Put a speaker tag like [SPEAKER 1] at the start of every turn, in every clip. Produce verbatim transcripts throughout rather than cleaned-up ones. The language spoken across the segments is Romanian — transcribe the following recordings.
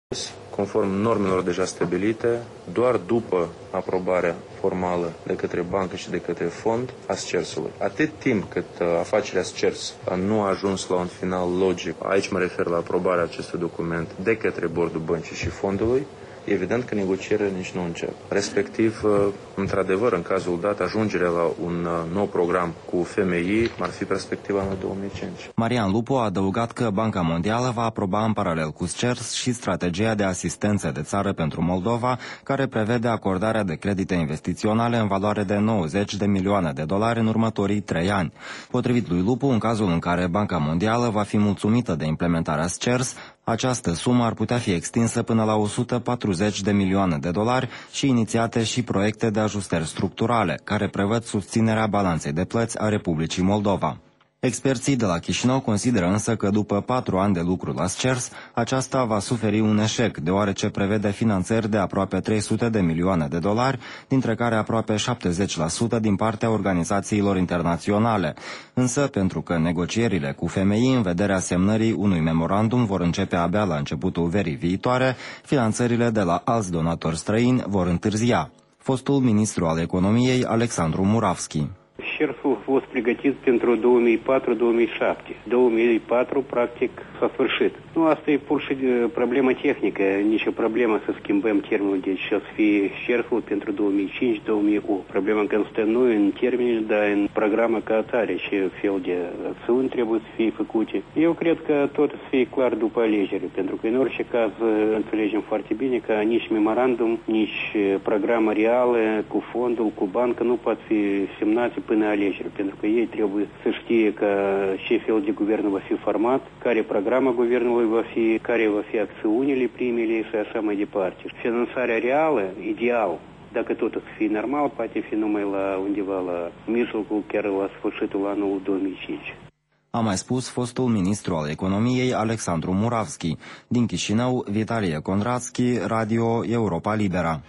[SPEAKER 1] Conform normelor deja stabilite, doar după aprobarea formală de către bancă și de către fond a SCERS-ului. Atât timp cât afacerea SCERS nu a ajuns la un final logic, aici mă refer la aprobarea acestui document de către bordul băncii și fondului, evident că negocierile nici nu încep. Respectiv, într-adevăr, în cazul dat, ajungerea la un nou program cu F M I ar fi perspectiva în două mii cinci.
[SPEAKER 2] Marian Lupu a adăugat că Banca Mondială va aproba în paralel cu SCERS și strategia de asistență de țară pentru Moldova, care prevede acordarea de credite investiționale în valoare de nouăzeci de milioane de dolari în următorii trei ani. Potrivit lui Lupu, în cazul în care Banca Mondială va fi mulțumită de implementarea SCERS, această sumă ar putea fi extinsă până la o sută patruzeci de milioane de dolari și inițiate și proiecte de ajustări structurale, care prevăd susținerea balanței de plăți a Republicii Moldova. Experții de la Chișinău consideră însă că după patru ani de lucru la SCERS, aceasta va suferi un eșec, deoarece prevede finanțări de aproape trei sute de milioane de dolari, dintre care aproape șaptezeci la sută din partea organizațiilor internaționale. Însă, pentru că negocierile cu F M I în vederea semnării unui memorandum vor începe abia la începutul verii viitoare, finanțările de la alți donatori străini vor întârzia. Fostul ministru al economiei, Alexandru Muravski.
[SPEAKER 3] SCERS-ul a fost pregătit pentru două mii patru două mii șapte. două mii patru, practic, s-a sfârșit. Nu, asta e pur și problemă tehnică, nicio problemă să schimbăm termenul, deci să fie SCERS-ul pentru două mii cinci două mii opt. Problema constă nu în termeni, dar în programă ca atare, ce fel de acțiuni trebuie să fie făcute. Eu cred că tot să fie clar după alegeri, pentru că în orice caz înțelegem foarte bine că nici memorandum, nici programă reală cu fondul, cu bancă nu pot fi semnate până alegeri, pentru că ei trebuie să știe că ce fel de guvern va fi format, care programa guvernului va fi, care va fi acțiunile primele și așa mai departe. Finanțarea reală, ideal, dacă totul să fie normal, poate fi numai la undeva la mijlocul, chiar la sfârșitul anului două mii cinci.
[SPEAKER 2] A mai spus fostul ministru al economiei Alexandru Muravski. Din Chișinău, Vitalie Conradski, Radio Europa Libera.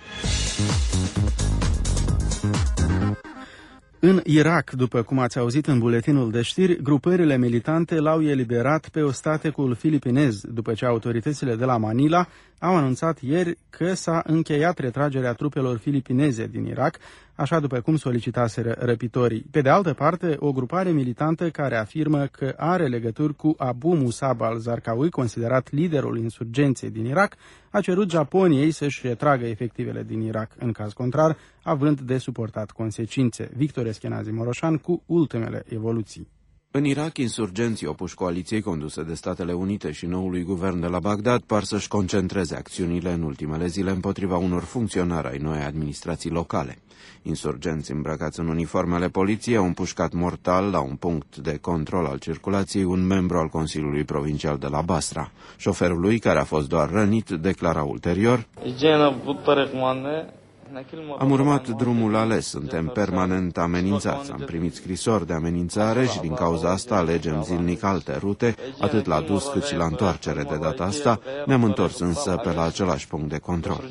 [SPEAKER 4] În Irak, după cum ați auzit în buletinul de știri, grupările militante l-au eliberat pe ostatecul filipinez, după ce autoritățile de la Manila au anunțat ieri că s-a încheiat retragerea trupelor filipineze din Irak, așa după cum solicitaseră răpitorii. Pe de altă parte, o grupare militantă care afirmă că are legături cu Abu Musab al-Zarqawi, considerat liderul insurgenței din Irak, a cerut Japoniei să-și retragă efectivele din Irak, în caz contrar, având de suportat consecințe. Victor Eschenazi Moroșan cu ultimele evoluții.
[SPEAKER 5] În Irak, insurgenții opuși coaliției conduse de Statele Unite și noului guvern de la Bagdad par să-și concentreze acțiunile în ultimele zile împotriva unor funcționari ai noii administrații locale. Insurgenți îmbrăcați în uniformele poliției au împușcat mortal la un punct de control al circulației un membru al Consiliului Provincial de la Basra. Șoferul lui, care a fost doar rănit, declara ulterior: am urmat drumul ales, suntem permanent amenințați, am primit scrisori de amenințare și din cauza asta alegem zilnic alte rute, atât la dus cât și la întoarcere de data asta, ne-am întors însă pe la același punct de control.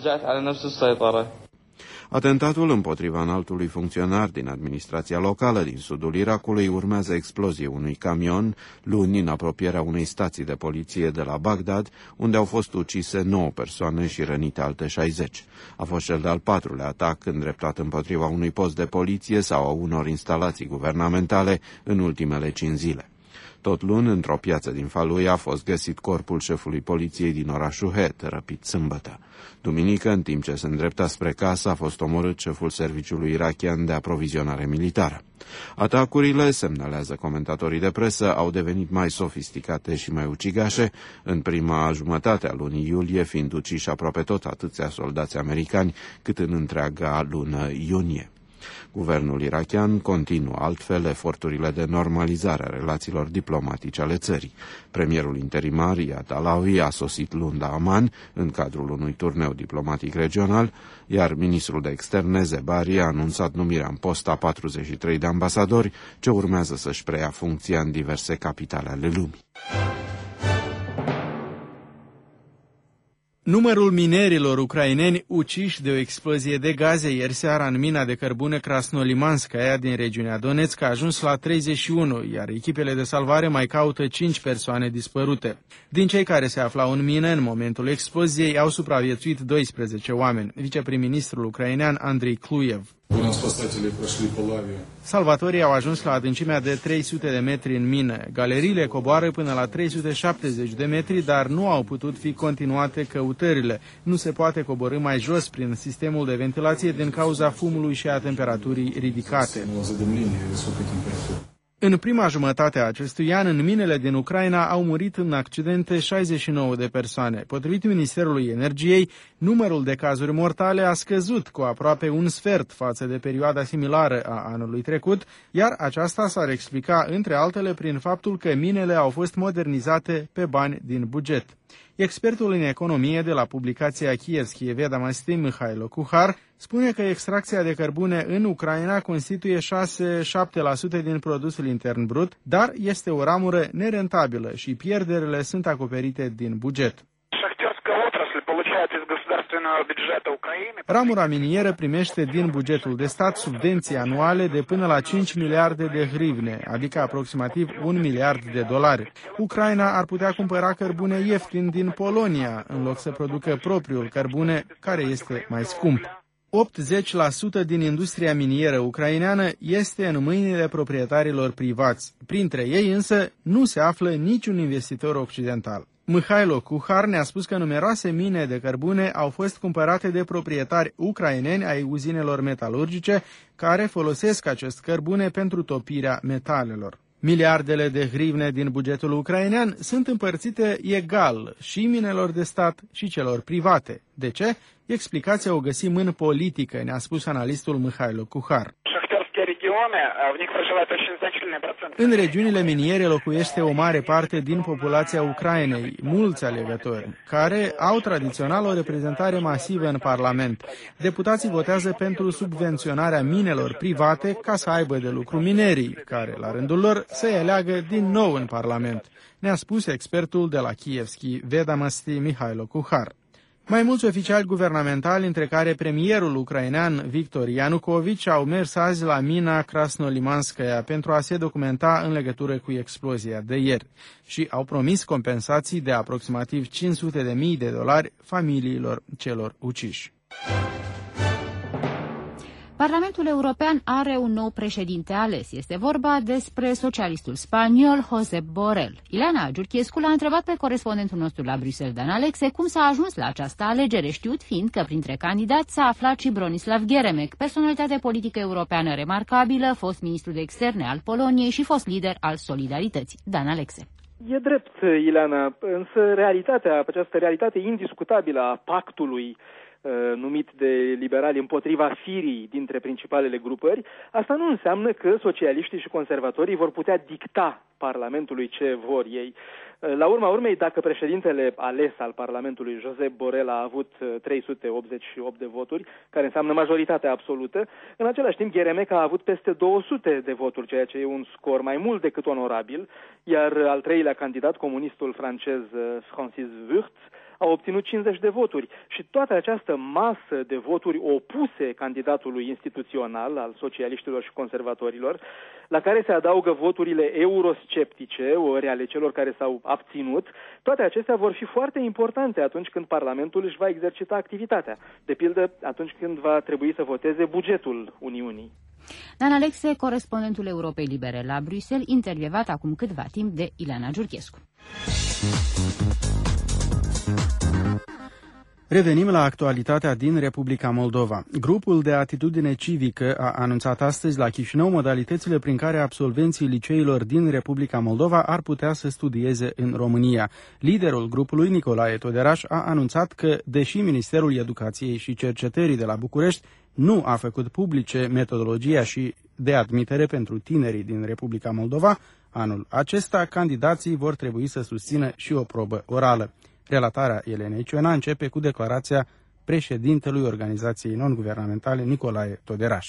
[SPEAKER 5] Atentatul împotriva înaltului funcționar din administrația locală din sudul Irakului urmează explozie unui camion luni în apropierea unei stații de poliție de la Bagdad, unde au fost ucise nouă persoane și rănite alte șaizeci. A fost cel de-al patrulea atac îndreptat împotriva unui post de poliție sau a unor instalații guvernamentale în ultimele cinci zile. Tot luni, într-o piață din Fallujah, a fost găsit corpul șefului poliției din orașul Het, răpit sâmbătă. Duminică, în timp ce se îndrepta spre casă, a fost omorât șeful serviciului irachian de aprovizionare militară. Atacurile, semnalează comentatorii de presă, au devenit mai sofisticate și mai ucigașe, în prima jumătate a lunii iulie fiind uciși aproape tot atâția soldați americani cât în întreaga lună iunie. Guvernul irachian continuă altfel eforturile de normalizare a relațiilor diplomatice ale țării. Premierul interimar Iyad Allawi a sosit luni la Amman în cadrul unui turneu diplomatic regional, iar ministrul de externe Zebari a anunțat numirea în post a patruzeci și trei de ambasadori ce urmează să-și preia funcția în diverse capitale ale lumii.
[SPEAKER 4] Numărul minerilor ucraineni uciși de o explozie de gaze ieri seara în mina de cărbune Krasnolimanskaya din regiunea Donetsk a ajuns la treizeci și unu, iar echipele de salvare mai caută cinci persoane dispărute. Din cei care se aflau în mină în momentul exploziei au supraviețuit doisprezece oameni. Viceprim-ministrul ucrainean Andrei Kluyev. Salvatorii au ajuns la adâncimea de trei sute de metri în mină. Galeriile coboară până la trei sute șaptezeci de metri, dar nu au putut fi continuate căutările. Nu se poate coborî mai jos prin sistemul de ventilație din cauza fumului și a temperaturii ridicate. În prima jumătate a acestui an, în minele din Ucraina au murit în accidente șaizeci și nouă de persoane. Potrivit Ministerului Energiei, numărul de cazuri mortale a scăzut cu aproape un sfert față de perioada similară a anului trecut, iar aceasta s-ar explica, între altele, prin faptul că minele au fost modernizate pe bani din buget. Expertul în economie de la publicația Kievskие Vedomosti Mihailo Kuhar spune că extracția de cărbune în Ucraina constituie șase șapte la sută din produsul intern brut, dar este o ramură nerentabilă și pierderile sunt acoperite din buget. Ramura minieră primește din bugetul de stat subvenții anuale de până la cinci miliarde de hrivne, adică aproximativ un miliard de dolari. Ucraina ar putea cumpăra cărbune ieftin din Polonia, în loc să producă propriul cărbune, care este mai scump. optzeci la sută din industria minieră ucraineană este în mâinile proprietarilor privați. Printre ei însă nu se află niciun investitor occidental. Mihailo Kuhar ne-a spus că numeroase mine de cărbune au fost cumpărate de proprietari ucraineni ai uzinelor metalurgice care folosesc acest cărbune pentru topirea metalelor. Miliardele de hrivne din bugetul ucrainean sunt împărțite egal și minelor de stat și celor private. De ce? Explicația o găsim în politică, ne-a spus analistul Mihailo Kuhar. În regiunile miniere locuiește o mare parte din populația Ucrainei, mulți alegători, care au tradițional o reprezentare masivă în Parlament. Deputații votează pentru subvenționarea minelor private ca să aibă de lucru minerii, care, la rândul lor, să-i aleagă din nou în Parlament, ne-a spus expertul de la Kievskие Vedomosti Mihailo Kuhar. Mai mulți oficiali guvernamentali, între care premierul ucrainean Victor Ianukovici, au mers azi la mina Krasnolimanskaya pentru a se documenta în legătură cu explozia de ieri și au promis compensații de aproximativ cinci sute de mii de dolari familiilor celor uciși.
[SPEAKER 6] Parlamentul European are un nou președinte ales. Este vorba despre socialistul spaniol Josep Borrell. Ileana Giurchescu l-a întrebat pe corespondentul nostru la Bruxelles, Dan Alexe, cum s-a ajuns la această alegere, știut fiind că printre candidați s-a aflat și Bronislaw Geremek, personalitate politică europeană remarcabilă, fost ministru de externe al Poloniei și fost lider al Solidarității. Dan Alexe.
[SPEAKER 7] E drept, Ileana, însă realitatea, această realitate indiscutabilă a pactului numit de liberali împotriva firii dintre principalele grupări, asta nu înseamnă că socialiștii și conservatorii vor putea dicta Parlamentului ce vor ei. La urma urmei, dacă președintele ales al Parlamentului, Josep Borrell, a avut trei sute optzeci și opt de voturi, care înseamnă majoritatea absolută, în același timp Geremek a avut peste două sute de voturi, ceea ce e un scor mai mult decât onorabil, iar al treilea candidat, comunistul francez Francis Wurtz, a obținut cincizeci de voturi și toată această masă de voturi opuse candidatului instituțional al socialiștilor și conservatorilor, la care se adaugă voturile eurosceptice, ori ale celor care s-au abținut, toate acestea vor fi foarte importante atunci când Parlamentul își va exercita activitatea, de pildă atunci când va trebui să voteze bugetul Uniunii.
[SPEAKER 6] Dan Alexe, corespondentul Europei Libere la Bruxelles, intervievat acum câtva timp de Ileana Giurchescu.
[SPEAKER 4] Revenim la actualitatea din Republica Moldova. Grupul de atitudine civică a anunțat astăzi la Chișinău modalitățile prin care absolvenții liceilor din Republica Moldova ar putea să studieze în România. Liderul grupului, Nicolae Toderaș, a anunțat că, deși Ministerul Educației și Cercetării de la București nu a făcut publice metodologia și de admitere pentru tinerii din Republica Moldova, anul acesta candidații vor trebui să susțină și o probă orală. Relatarea Elenei Ciona începe cu declarația președintelui organizației non-guvernamentale Nicolae Toderaș.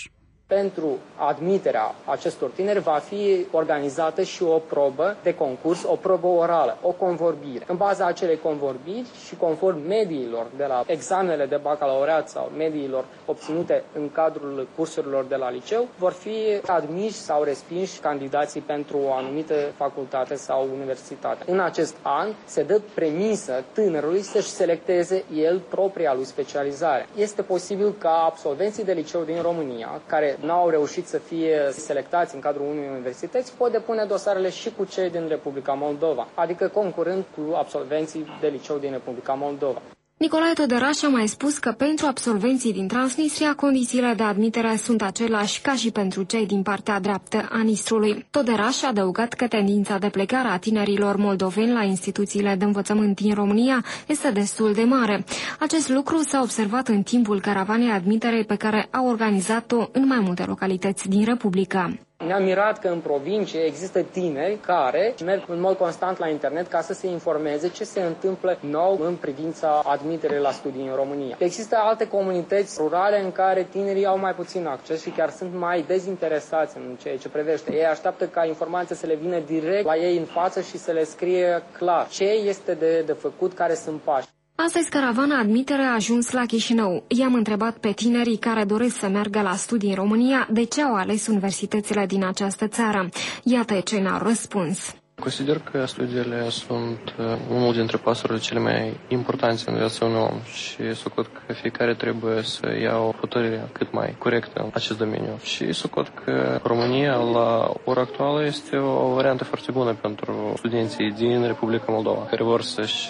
[SPEAKER 8] Pentru admiterea acestor tineri va fi organizată și o probă de concurs, o probă orală, o convorbire. În baza acelei convorbiri și conform mediilor de la examenele de bacalaureat sau mediilor obținute în cadrul cursurilor de la liceu, vor fi admiși sau respinși candidații pentru o anumită facultate sau universitate. În acest an se dă premisă tânărului să-și selecteze el propria lui specializare. Este posibil ca absolvenții de liceu din România, care nu au reușit să fie selectați în cadrul unei universități, pot depune dosarele și cu cei din Republica Moldova, adică concurând cu absolvenții de liceu din Republica Moldova.
[SPEAKER 9] Nicolae Toderaș a mai spus că pentru absolvenții din Transnistria, condițiile de admitere sunt aceleași ca și pentru cei din partea dreaptă a Nistrului. Toderaș a adăugat că tendința de plecare a tinerilor moldoveni la instituțiile de învățământ din România este destul de mare. Acest lucru s-a observat în timpul caravanei admiterei pe care a organizat-o în mai multe localități din Republică.
[SPEAKER 8] Ne-am mirat că în provincie există tineri care merg în mod constant la internet ca să se informeze ce se întâmplă nou în privința admiterii la studii în România. Există alte comunități rurale în care tinerii au mai puțin acces și chiar sunt mai dezinteresați în ceea ce privește. Ei așteaptă ca informația să le vină direct la ei în față și să le scrie clar ce este de, de făcut, care sunt pași.
[SPEAKER 9] Astăzi, caravana admitere a ajuns la Chișinău. I-am întrebat pe tinerii care doresc să meargă la studii în România de ce au ales universitățile din această țară. Iată ce ne-au răspuns.
[SPEAKER 10] Consider că studiile sunt unul dintre pasurile cele mai importante în viața unui om și socot că fiecare trebuie să ia o hotărâre cât mai corectă în acest domeniu. Și socot că România la ora actuală este o variantă foarte bună pentru studenții din Republica Moldova, care vor să-și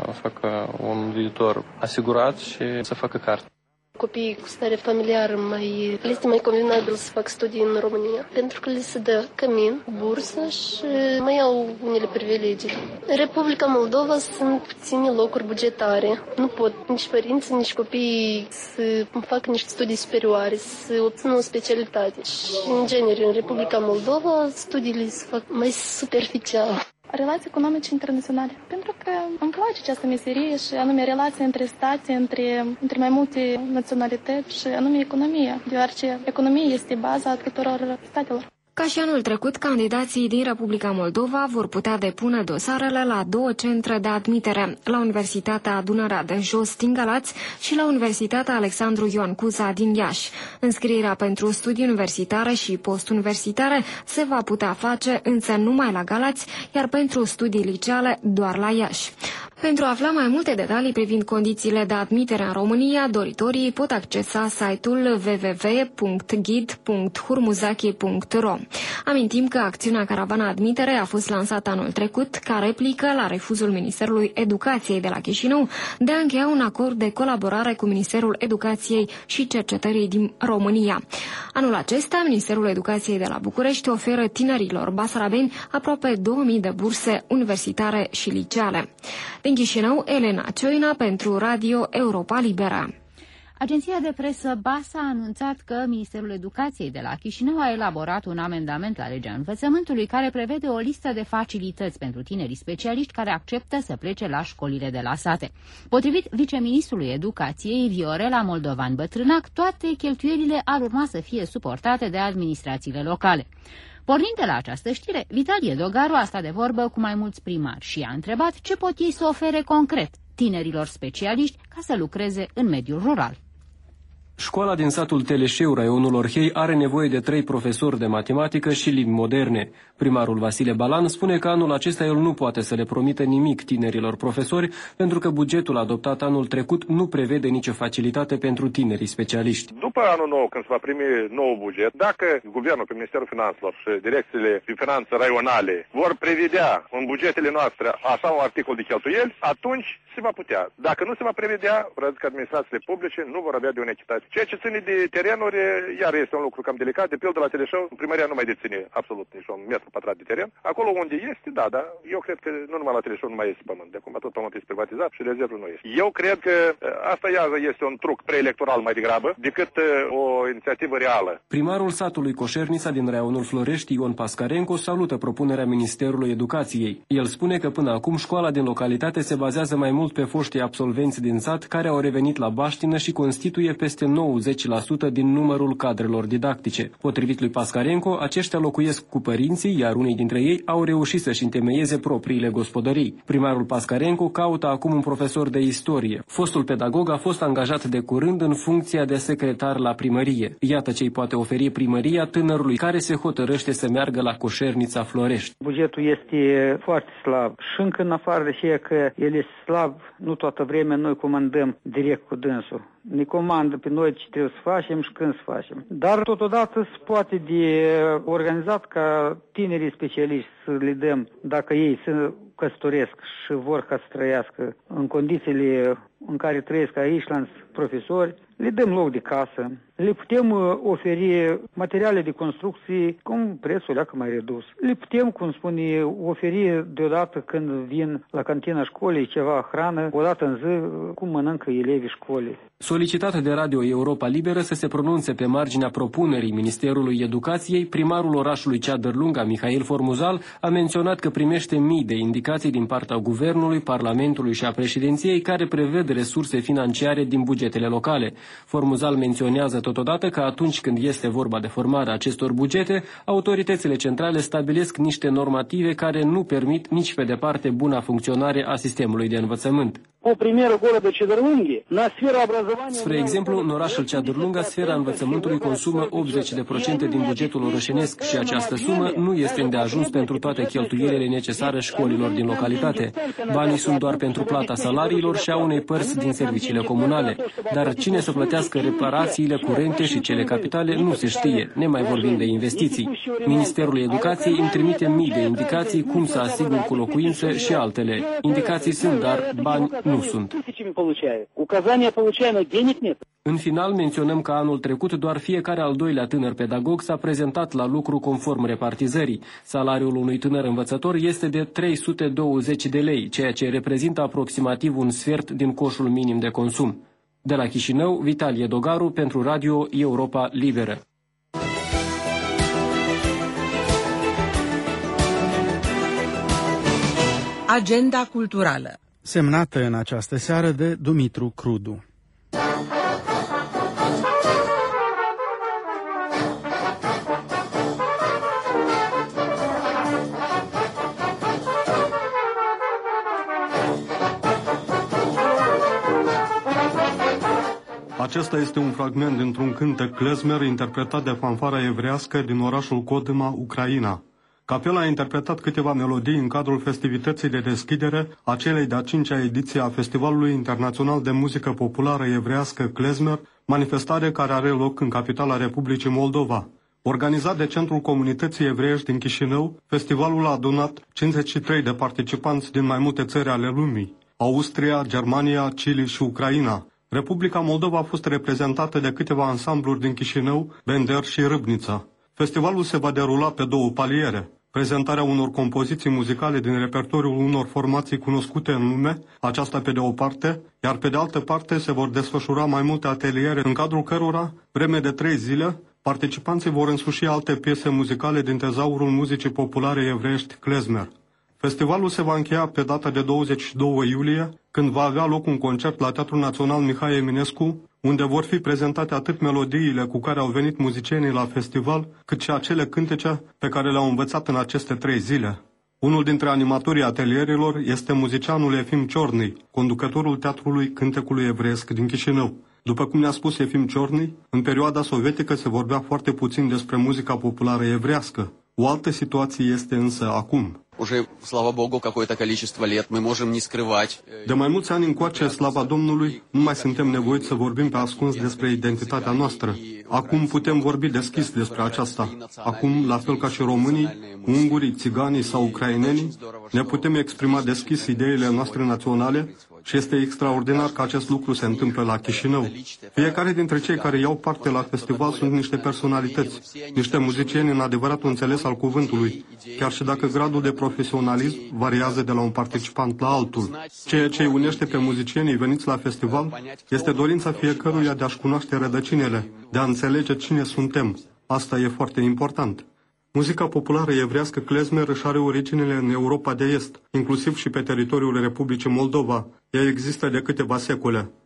[SPEAKER 10] facă un viitor asigurat și să facă carte.
[SPEAKER 11] Copiii cu stare familiară mai, le este mai convenabil să fac studii în România, pentru că le se dă cămin, bursă și mai au unele privilegii. În Republica Moldova sunt puține locuri bugetare. Nu pot nici părinții, nici copiii să facă niște studii superioare, să obțină o specialitate. Și, în genere, în Republica Moldova, studiile se fac mai superficial.
[SPEAKER 12] Relații economice internaționale, pentru că îmi place această meserie și anume relația între state, între, între mai multe naționalități și anume economia, deoarece economia este baza tuturor statelor.
[SPEAKER 9] Ca și anul trecut, candidații din Republica Moldova vor putea depune dosarele la două centre de admitere, la Universitatea Dunărea de Jos din Galați și la Universitatea Alexandru Ioan Cuza din Iași. Înscrierea pentru studii universitare și postuniversitare se va putea face însă numai la Galați, iar pentru studii liceale doar la Iași. Pentru a afla mai multe detalii privind condițiile de admitere în România, doritorii pot accesa site-ul w w w punct ghid punct hurmuzaki punct r o. Amintim că acțiunea Caravana Admitere a fost lansată anul trecut ca replică la refuzul Ministerului Educației de la Chișinău de a încheia un acord de colaborare cu Ministerul Educației și Cercetării din România. Anul acesta, Ministerul Educației de la București oferă tinerilor basarabeni aproape două mii de burse universitare și liceale. Din Chișinău, Elena Cioina pentru Radio Europa Liberă.
[SPEAKER 6] Agenția de presă BASA a anunțat că Ministerul Educației de la Chișinău a elaborat un amendament la legea învățământului care prevede o listă de facilități pentru tinerii specialiști care acceptă să plece la școlile de la sate. Potrivit viceministrului Educației, Viorela Moldovan Bătrânac, toate cheltuielile ar urma să fie suportate de administrațiile locale. Pornind de la această știre, Vitalie Dogaru a stat de vorbă cu mai mulți primari și a întrebat ce pot ei să ofere concret tinerilor specialiști ca să lucreze în mediul rural.
[SPEAKER 13] Școala din satul Teleșeu, raionul Orhei, are nevoie de trei profesori de matematică și limbi moderne. Primarul Vasile Balan spune că anul acesta el nu poate să le promită nimic tinerilor profesori, pentru că bugetul adoptat anul trecut nu prevede nicio facilitate pentru tinerii specialiști.
[SPEAKER 14] După anul nou, când se va primi nou buget, dacă guvernul, pe Ministerul Finanțelor și direcțiile de finanțe raionale vor prevedea în bugetele noastre așa un articol de cheltuieli, atunci se va putea. Dacă nu se va prevedea, vreau că administrațiile publice nu vor avea de o echitate. Ceea ce ține de terenuri, iar este un lucru cam delicat. De pildă la Teleșeu, primăria nu mai deține absolut nici un metru pătrat de teren. Acolo unde este, da, da, eu cred că nu numai la Teleșeu nu mai este pământ. De acum tot pământul este privatizat și rezervul nu este. Eu cred că asta iar este un truc preelectoral mai degrabă decât o inițiativă reală.
[SPEAKER 13] Primarul satului Coșernița din raionul Florești, Ion Pascarenco, salută propunerea Ministerului Educației. El spune că până acum școala din localitate se bazează mai mult pe foștii absolvenți din sat care au revenit la baștină și constituie peste nouăzeci la sută din numărul cadrelor didactice. Potrivit lui Pascarenko, aceștia locuiesc cu părinții, iar unii dintre ei au reușit să-și întemeieze propriile gospodării. Primarul Pascarenko caută acum un profesor de istorie. Fostul pedagog a fost angajat de curând în funcția de secretar la primărie. Iată ce îi poate oferi primăria tânărului care se hotărăște să meargă la Coșernița Florești.
[SPEAKER 15] Bugetul este foarte slab și încă în afară de ceea că el este slab, nu toată vremea noi comandăm direct cu dânsul. Ne comandă pe noi ce trebuie să facem și când să facem. Dar totodată se poate de organizat ca tinerii specialiști să le dăm, dacă ei se căsătoresc și vor ca să trăiască în condițiile în care trăiesc aici, la profesori, le dăm loc de casă, le putem oferi materiale de construcții cum prețul leacă mai redus. Le putem, cum spune, oferi deodată când vin la cantina școlii ceva hrană, odată în zi, cum mănâncă elevii școlii.
[SPEAKER 13] Solicitat de Radio Europa Liberă să se pronunțe pe marginea propunerii Ministerului Educației, primarul orașului Ceadărlunga, Mihail Formuzal, a menționat că primește mii de indicații din partea Guvernului, Parlamentului și a președinției care prevăd resurse financiare din bugetele locale. Formuzal menționează totodată că atunci când este vorba de formarea acestor bugete, autoritățile centrale stabilesc niște normative care nu permit nici pe departe buna funcționare a sistemului de învățământ. Spre exemplu, în orașul Ceadărlunga, sfera învățământului consumă optzeci la sută din bugetul orășenesc și această sumă nu este îndeajuns pentru toate cheltuielile necesare școlilor din localitate. Banii sunt doar pentru plata salariilor și a unei părți din serviciile comunale. Dar cine să plătească reparațiile curente și cele capitale nu se știe, ne mai vorbim de investiții. Ministerul Educației îmi trimite mii de indicații cum să asigur cu locuință și altele. Indicații sunt, dar bani nu sunt. În final, menționăm că anul trecut doar fiecare al doilea tânăr pedagog s-a prezentat la lucru conform repartizării. Salariul unui tânăr învățător este de trei sute douăzeci de lei, ceea ce reprezintă aproximativ un sfert din coșul minim de consum. De la Chișinău, Vitalie Dogaru pentru Radio Europa Liberă.
[SPEAKER 16] Agenda culturală.
[SPEAKER 4] Semnată în această seară de Dumitru Crudu.
[SPEAKER 17] Acesta este un fragment dintr-un cântec klezmer interpretat de fanfara evrească din orașul Kodyma, Ucraina. Capela a interpretat câteva melodii în cadrul festivității de deschidere a celei de-a cincea ediție a Festivalului Internațional de Muzică Populară Evrească klezmer, manifestare care are loc în capitala Republicii Moldova. Organizat de Centrul Comunității Evreiești din Chișinău, festivalul a adunat cincizeci și trei de participanți din mai multe țări ale lumii: Austria, Germania, Chile și Ucraina. Republica Moldova a fost reprezentată de câteva ansambluri din Chișinău, Bender și Râbnița. Festivalul se va derula pe două paliere: prezentarea unor compoziții muzicale din repertoriul unor formații cunoscute în lume, aceasta pe de o parte, iar pe de altă parte se vor desfășura mai multe ateliere în cadrul cărora, vreme de trei zile, participanții vor însuși alte piese muzicale din tezaurul muzicii populare evreiești klezmer. Festivalul se va încheia pe data de douăzeci și doi iulie, când va avea loc un concert la Teatrul Național Mihai Eminescu, unde vor fi prezentate atât melodiile cu care au venit muzicienii la festival, cât și acele cântece pe care le-au învățat în aceste trei zile. Unul dintre animatorii atelierilor este muzicianul Efim Ciorni, conducătorul Teatrului Cântecului Evreiesc din Chișinău. După cum ne-a spus Efim Ciorni, în perioada sovietică se vorbea foarte puțin despre muzica populară evrească. O altă situație este însă acum.
[SPEAKER 18] Уже, слава Богу, какое-то количество лет мы можем не скрывать.
[SPEAKER 17] De mai mulți ani încoace, slava Domnului, nu mai suntem nevoiți să vorbim pe ascuns despre identitatea noastră. Acum putem vorbi deschis despre aceasta. Acum, la fel ca și românii, ungurii, țiganii sau ucrainenii, ne putem exprima deschis ideile noastre naționale și este extraordinar că acest lucru se întâmplă la Chișinău. Fiecare dintre cei care iau parte la festival sunt niște personalități, niște muzicieni în adevăratul înțeles al cuvântului, chiar și dacă gradul de profesionalism variază de la un participant la altul. Ceea ce îi unește pe muzicienii veniți la festival este dorința fiecăruia de a-și cunoaște rădăcinile, de a înțelege cine suntem. Asta e foarte important. Muzica populară evrească klezmer își are originele în Europa de Est, inclusiv și pe teritoriul Republicii Moldova. Ea există de câteva secole.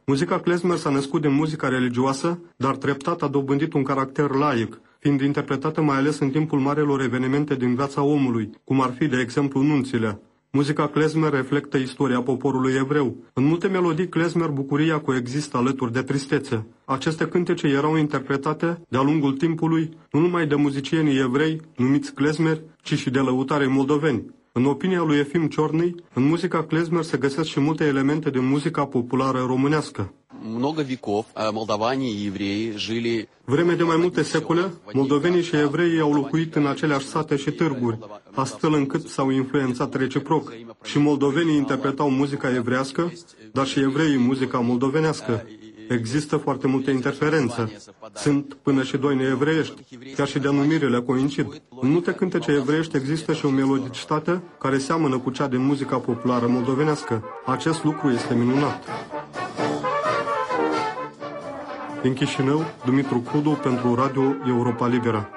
[SPEAKER 17] Muzica klezmer s-a născut din muzica religioasă, dar treptat a dobândit un caracter laic, fiind interpretată mai ales în timpul marelor evenimente din viața omului, cum ar fi, de exemplu, nunțile. Muzica klezmer reflectă istoria poporului evreu. În multe melodii klezmer, bucuria coexistă alături de tristețe. Aceste cântece erau interpretate de-a lungul timpului nu numai de muzicienii evrei, numiți klezmer, ci și de lăutarii moldoveni. În opinia lui Efim Ciornăi, în muzica klezmer se găsesc și multe elemente din muzica populară românească.
[SPEAKER 18] Много веков молдаване и евреи жили.
[SPEAKER 17] Vreme de mai multe secole, moldovenii și evreii au locuit în aceleași sate și târguri, astfel încât s-au influențat reciproc. Și moldovenii interpretau muzica evrească, dar și evreii muzica moldovenească. Există foarte multe interferențe. Sunt până și doi neevreiești, chiar și denumirile coincid. În multe cântece evreiești există și o melodicitate care seamănă cu cea din muzica populară moldovenească. Acest lucru este minunat. Din Chișinău, Dumitru Crudu pentru Radio Europa Liberă.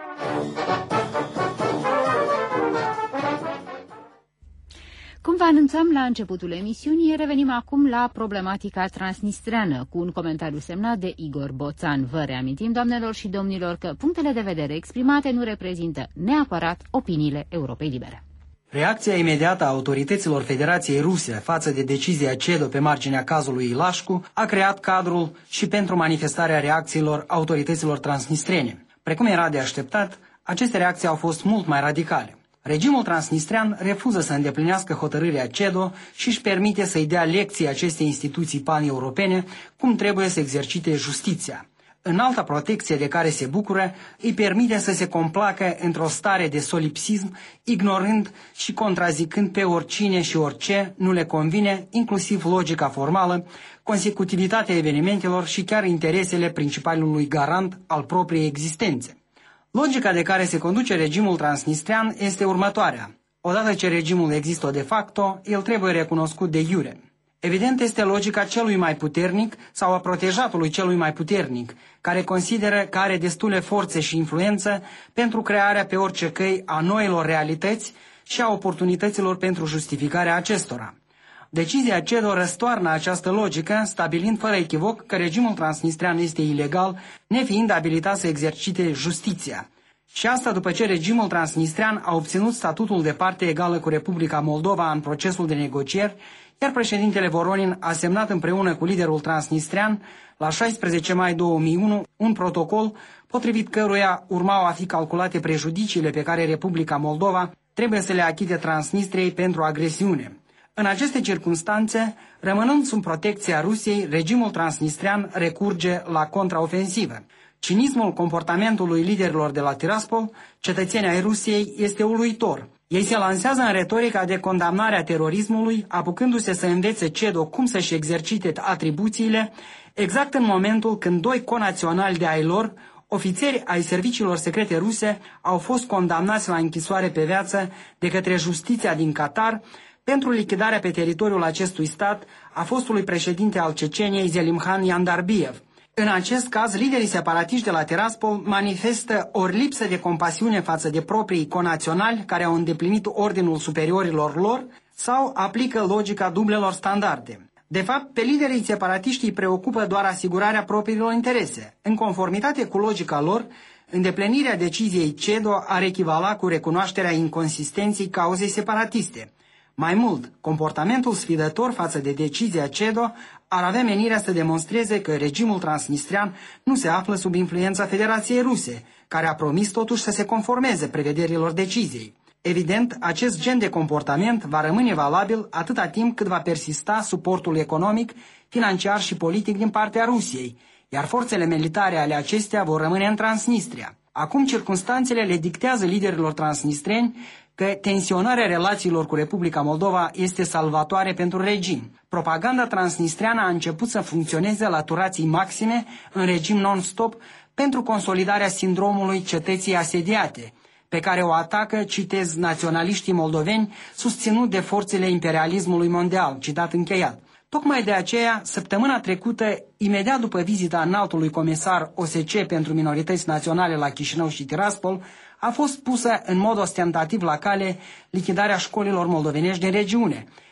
[SPEAKER 6] Cum vă anunțam la începutul emisiunii, revenim acum la problematica transnistreană, cu un comentariu semnat de Igor Boțan. Vă reamintim, doamnelor și domnilor, că punctele de vedere exprimate nu reprezintă neapărat opiniile Europei Libere.
[SPEAKER 19] Reacția imediată a autorităților Federației Ruse față de decizia CEDO pe marginea cazului Ilașcu a creat cadrul și pentru manifestarea reacțiilor autorităților transnistrene. Precum era de așteptat, aceste reacții au fost mult mai radicale. Regimul transnistrean refuză să îndeplinească hotărârea CEDO și își permite să-i dea lecții acestei instituții pan-europene cum trebuie să exercite justiția. Înalta protecție de care se bucură îi permite să se complacă într-o stare de solipsism, ignorând și contrazicând pe oricine și orice nu le convine, inclusiv logica formală, consecutivitatea evenimentelor și chiar interesele principalului garant al propriei existențe. Logica de care se conduce regimul transnistrean este următoarea. Odată ce regimul există de facto, el trebuie recunoscut de iure. Evident, este logica celui mai puternic sau a protejatului celui mai puternic, care consideră că are destule forțe și influență pentru crearea pe orice căi a noilor realități și a oportunităților pentru justificarea acestora. Decizia CEDO răstoarnă această logică, stabilind fără echivoc că regimul transnistrean este ilegal, nefiind abilitat să exercite justiția. Și asta după ce regimul transnistrean a obținut statutul de parte egală cu Republica Moldova în procesul de negocieri, iar președintele Voronin a semnat împreună cu liderul transnistrean la șaisprezece mai două mii unu un protocol potrivit căruia urmau a fi calculate prejudiciile pe care Republica Moldova trebuie să le achite Transnistriei pentru agresiune. În aceste circunstanțe, rămânând sub protecția Rusiei, regimul transnistrean recurge la contraofensivă. Cinismul comportamentului liderilor de la Tiraspol, cetățenii ai Rusiei, este uluitor. Ei se lansează în retorica de condamnare a terorismului, apucându-se să învețe CEDO cum să-și exercite atribuțiile, exact în momentul când doi conaționali de ai lor, ofițeri ai serviciilor secrete ruse, au fost condamnați la închisoare pe viață de către justiția din Qatar pentru lichidarea pe teritoriul acestui stat a fostului președinte al Ceceniei, Zelimhan Yandarbiev. În acest caz, liderii separatiști de la Tiraspol manifestă ori lipsă de compasiune față de proprii conaționali care au îndeplinit ordinul superiorilor lor sau aplică logica dublelor standarde. De fapt, pe liderii separatiști îi preocupă doar asigurarea propriilor interese. În conformitate cu logica lor, îndeplinirea deciziei CEDO ar echivala cu recunoașterea inconsistenței cauzei separatiste. Mai mult, comportamentul sfidător față de decizia CEDO ar avea menirea să demonstreze că regimul transnistrean nu se află sub influența Federației Ruse, care a promis totuși să se conformeze prevederilor deciziei. Evident, acest gen de comportament va rămâne valabil atâta timp cât va persista suportul economic, financiar și politic din partea Rusiei, iar forțele militare ale acestea vor rămâne în Transnistria. Acum circunstanțele le dictează liderilor transnistreni că tensionarea relațiilor cu Republica Moldova este salvatoare pentru regim. Propaganda transnistreană a început să funcționeze la turații maxime în regim non-stop pentru consolidarea sindromului cetății asediate, pe care o atacă, citez, naționaliștii moldoveni susținut de forțele imperialismului mondial, citat încheiat. Tocmai de aceea, săptămâna trecută, imediat după vizita înaltului comisar O S C pentru minorități naționale la Chișinău și Tiraspol, a fost pusă în mod ostentativ la cale lichidarea școlilor moldovenești din regiune,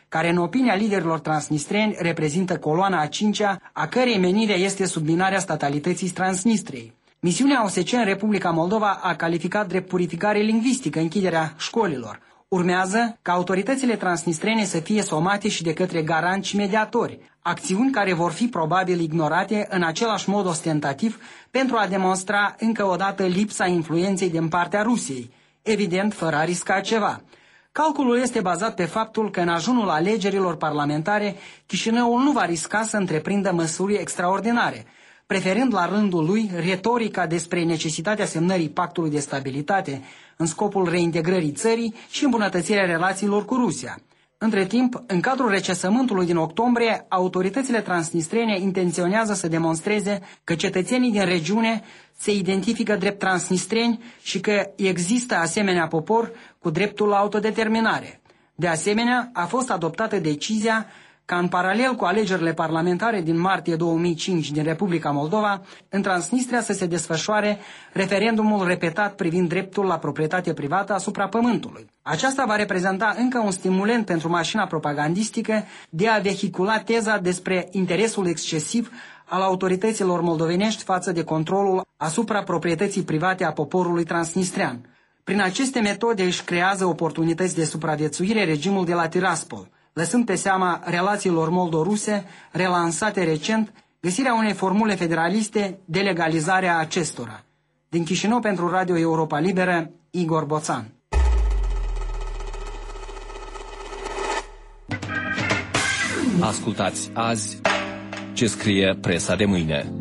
[SPEAKER 19] care în opinia liderilor transnistreni reprezintă coloana a cincea, a cărei menire este subminarea statalității Transnistriei. Misiunea O S C E în Republica Moldova a calificat drept purificare lingvistică închiderea școlilor. Urmează ca autoritățile transnistrene să fie somate și de către garanți și mediatori, acțiuni care vor fi probabil ignorate în același mod ostentativ pentru a demonstra încă o dată lipsa influenței din partea Rusiei, evident fără a risca ceva. Calculul este bazat pe faptul că în ajunul alegerilor parlamentare Chișinăul nu va risca să întreprindă măsuri extraordinare, preferând la rândul lui retorica despre necesitatea semnării pactului de stabilitate în scopul reintegrării țării și îmbunătățirea relațiilor cu Rusia. Între timp, în cadrul recensământului din octombrie, autoritățile transnistrene intenționează să demonstreze că cetățenii din regiune se identifică drept transnistreni și că există asemenea popor cu dreptul la autodeterminare. De asemenea, a fost adoptată decizia ca în paralel cu alegerile parlamentare din martie două mii cinci din Republica Moldova, în Transnistria să se desfășoare referendumul repetat privind dreptul la proprietate privată asupra pământului. Aceasta va reprezenta încă un stimulent pentru mașina propagandistică de a vehicula teza despre interesul excesiv al autorităților moldovenești față de controlul asupra proprietății private a poporului transnistrean. Prin aceste metode își creează oportunități de supraviețuire regimul de la Tiraspol, lăsând pe seama relațiilor moldo-ruse, relansate recent, găsirea unei formule federaliste de legalizare a acestora. Din Chișinău pentru Radio Europa Liberă, Igor Boțan.
[SPEAKER 20] Ascultați azi ce scrie presa de mâine.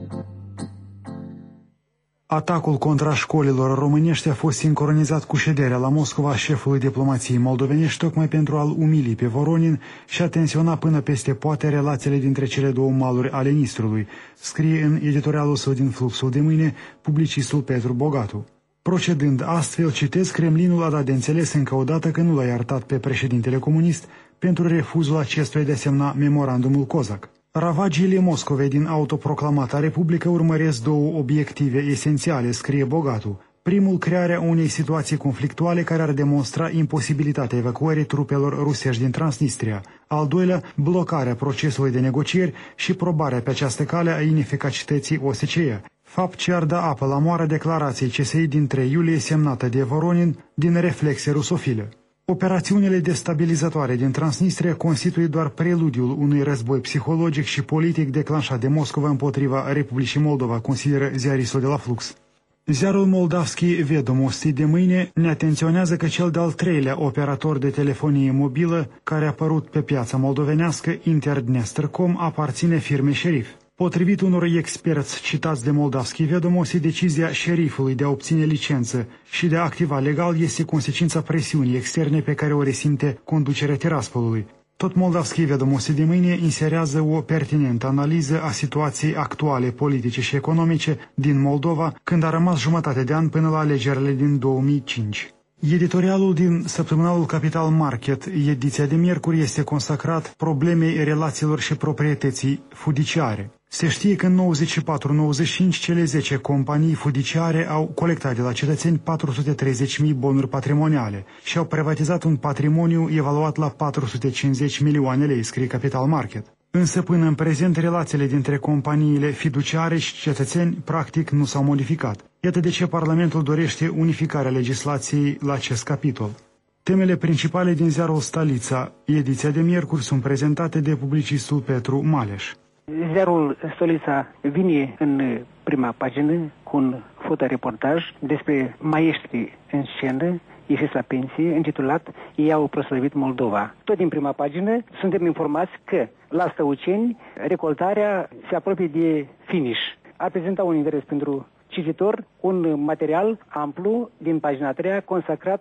[SPEAKER 21] Atacul contra școlilor românești a fost sincronizat cu șederea la Moscova a șefului diplomației moldovenești tocmai pentru a-l umili pe Voronin și a tensiona până peste poate relațiile dintre cele două maluri ale Nistrului, scrie în editorialul său din Fluxul de mâine publicistul Petru Bogatu. Procedând astfel, citez, Kremlinul a dat de înțeles încă o dată că nu l-a iertat pe președintele comunist pentru refuzul acestuia de a semna memorandumul Cozac. Ravagiile Moscovei din autoproclamata Republică urmăresc două obiective esențiale, scrie Bogatu. Primul, crearea unei situații conflictuale care ar demonstra imposibilitatea evacuării trupelor rusești din Transnistria. Al doilea, blocarea procesului de negocieri și probarea pe această cale a ineficacității O S C E. Fapt ce ar da apă la moară declarației C S I din trei iulie semnată de Voronin din reflexe rusofile. Operațiunile destabilizatoare din Transnistria constituie doar preludiul unui război psihologic și politic declanșat de Moscova împotriva Republicii Moldova, consideră ziaristul de la Flux. Ziarul Moldavski Vedomosti de mâine ne atenționează că cel de-al treilea operator de telefonie mobilă care a apărut pe piața moldovenească, Interdnestrcom, aparține firmei Șerif. Potrivit unor experți citați de Moldavski Vedomosti, decizia șerifului de a obține licență și de a activa legal este consecința presiunii externe pe care o resimte conducerea Tiraspolului. Tot Moldavski Vedomosti de mâine inserează o pertinentă analiză a situației actuale politice și economice din Moldova, când a rămas jumătate de an până la alegerile din două mii cinci. Editorialul din săptămânalul Capital Market, ediția de miercuri, este consacrat problemei relațiilor și proprietății fudiciare. Se știe că în nouăzeci și patru nouăzeci și cinci cele zece companii fudiciare au colectat de la cetățeni patru sute treizeci de mii bonuri patrimoniale și au privatizat un patrimoniu evaluat la patru sute cincizeci milioane lei, scrie Capital Market. Însă până în prezent relațiile dintre companiile fiduciare și cetățeni practic nu s-au modificat. Iată de ce Parlamentul dorește unificarea legislației la acest capitol. Temele principale din ziarul Stalița, ediția de miercuri, sunt prezentate de publicistul Petru Maleș.
[SPEAKER 22] Ziarul Stolița vine în prima pagină cu un fotoreportaj despre maestri în scenă ieșiți la pensie, intitulat Ei au proslăvit Moldova. Tot din prima pagină suntem informați că la Stăuceni recoltarea se apropie de finish. Ar prezenta un interes pentru cititor un material amplu din pagina a treia consacrat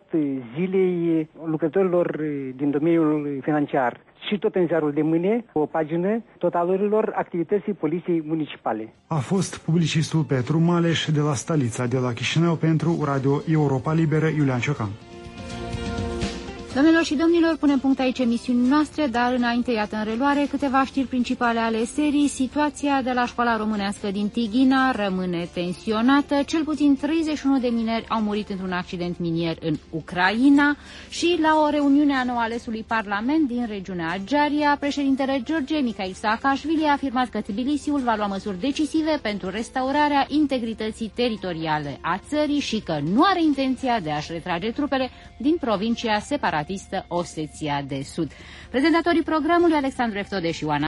[SPEAKER 22] zilei lucrătorilor din domeniul financiar. Și tot în ziarul de mâine, o pagină totalurilor activității poliției municipale.
[SPEAKER 21] A fost publicistul Petru Maleș de la Stalița, de la Chișinău pentru Radio Europa Liberă, Iulian Ciocan.
[SPEAKER 6] Domnilor și domnilor, punem punct aici emisiunii noastre, dar înainte, iată în reluare câteva știri principale ale serii. Situația de la școala românească din Tighina rămâne tensionată. Cel puțin treizeci și unu de mineri au murit într-un accident minier în Ucraina și la o reuniune a nou alesului Parlament din regiunea Adjaria, președintele George Mikhail Saakashvili a afirmat că Tbilisiul va lua măsuri decisive pentru restaurarea integrității teritoriale a țării și că nu are intenția de a-și retrage trupele din provincia separatistă Osetia de Sud. Prezentatorii programului Alexandru Eftode și Ioana